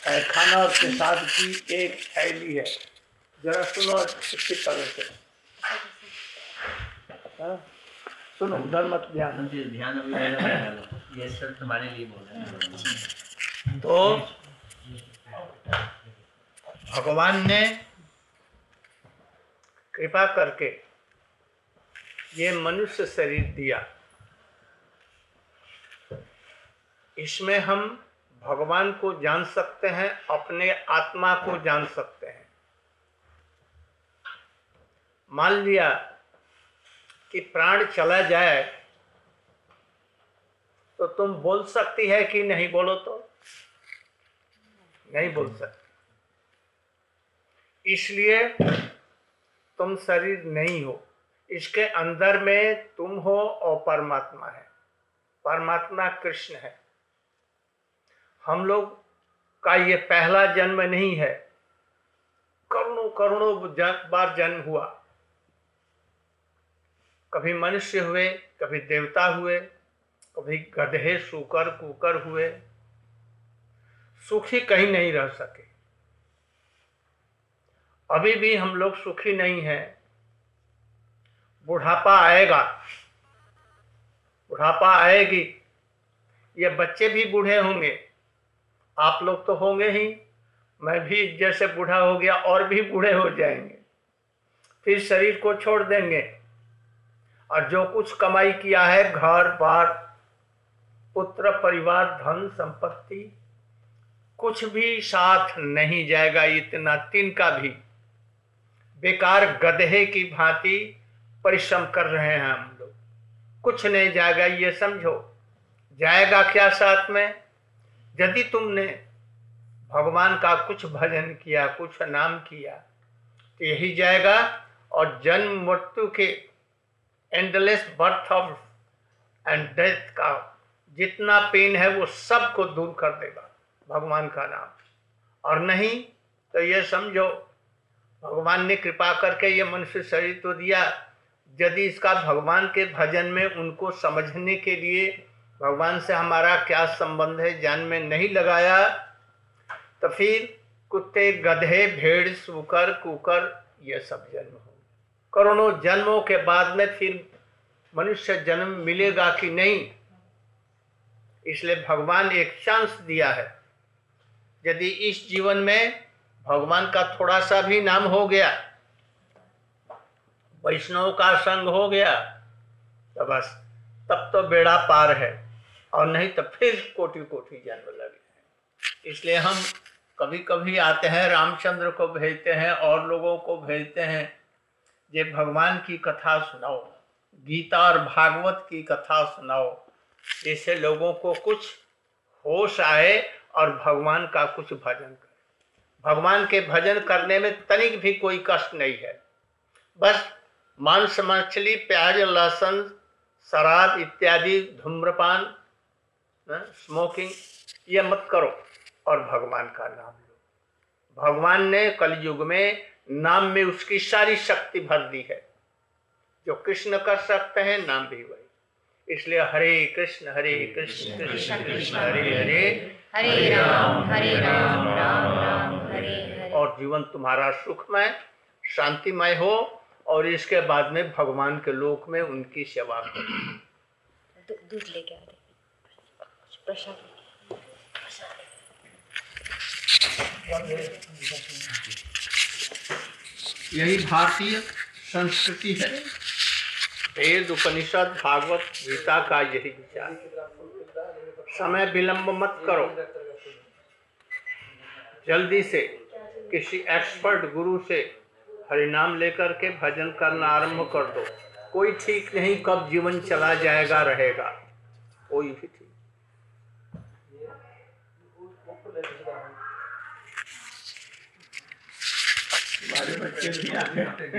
खाना और प्रसाद की एक थैली है। जरा सुनो अच्छी तरह से, सुनो, उधर मत ध्यान। ये सब तुम्हारे लिए बोल रहे हैं। तो भगवान ने कृपा करके ये मनुष्य शरीर दिया। इसमें हम भगवान को जान सकते हैं, अपने आत्मा को जान सकते हैं। मान लिया कि प्राण चला जाए तो तुम बोल सकती है कि नहीं? बोलो तो नहीं बोल सकती। इसलिए तुम शरीर नहीं हो, इसके अंदर में तुम हो और परमात्मा है। परमात्मा कृष्ण है। हम लोग का ये पहला जन्म नहीं है, करोड़ों करोड़ों बार जन्म हुआ। कभी मनुष्य हुए, कभी देवता हुए, कभी गधे, सूकर, कुकर हुए। सुखी कहीं नहीं रह सके। अभी भी हम लोग सुखी नहीं हैं। बुढ़ापा आएगा, बुढ़ापा आएगी, ये बच्चे भी बूढ़े होंगे, आप लोग तो होंगे ही, मैं भी जैसे बूढ़ा हो गया और भी बूढ़े हो जाएंगे। फिर शरीर को छोड़ देंगे और जो कुछ कमाई किया है, घर बार, पुत्र परिवार, धन संपत्ति, कुछ भी साथ नहीं जाएगा। इतना तिनका भी बेकार गधे की भांति परिश्रम कर रहे हैं हम लोग, कुछ नहीं जाएगा। ये समझो, जाएगा क्या साथ में? यदि तुमने भगवान का कुछ भजन किया, कुछ नाम किया, तो यही जाएगा। और जन्म मृत्यु के endless birth of and death का जितना पेन है वो सब को दूर कर देगा भगवान का नाम। और नहीं तो ये समझो, भगवान ने कृपा करके ये मनुष्य शरीर तो दिया, यदि इसका भगवान के भजन में उनको समझने के लिए भगवान से हमारा क्या संबंध है जान में नहीं लगाया, तो फिर कुत्ते, गधे, भेड़, सूकर, कुकर, ये सब जन्म हो। करोड़ों जन्मों के बाद में फिर मनुष्य जन्म मिलेगा कि नहीं? इसलिए भगवान एक चांस दिया है। यदि इस जीवन में भगवान का थोड़ा सा भी नाम हो गया, वैष्णव का संग हो गया, तो बस तब तो बेड़ा पार है। और नहीं तो फिर कोटि कोटि जन्म लगे। इसलिए हम कभी कभी आते हैं, रामचंद्र को भेजते हैं और लोगों को भेजते हैं, ये भगवान की कथा सुनाओ, गीता और भागवत की कथा सुनाओ, जिससे लोगों को कुछ होश आए और भगवान का कुछ भजन करें। भगवान के भजन करने में तनिक भी कोई कष्ट नहीं है। बस मांस, मछली, प्याज, लहसुन, शराब इत्यादि, धूम्रपान, स्मोकिंग, ये मत करो और भगवान का नाम लो। भगवान ने कलयुग में नाम में उसकी सारी शक्ति भर दी है। जो कृष्ण कर सकते हैं, नाम भी वही। इसलिए हरे कृष्ण कृष्ण कृष्ण हरे हरे, हरे राम राम राम हरे हरे। और जीवन तुम्हारा सुखमय, शांतिमय हो। और इसके बाद में भगवान के लोक में उनकी सेवा करो। दूध लेके आ रहे, प्रसाद। यही भारतीय संस्कृति है। वेद, उपनिषद, भागवत, गीता का यही विचार। समय विलंब मत करो, जल्दी से किसी एक्सपर्ट गुरु से हरिनाम लेकर के भजन करना आरंभ कर दो। कोई ठीक नहीं कब जीवन चला जाएगा रहेगा, कोई भी ठीक। हमारे बच्चे भी आ गए।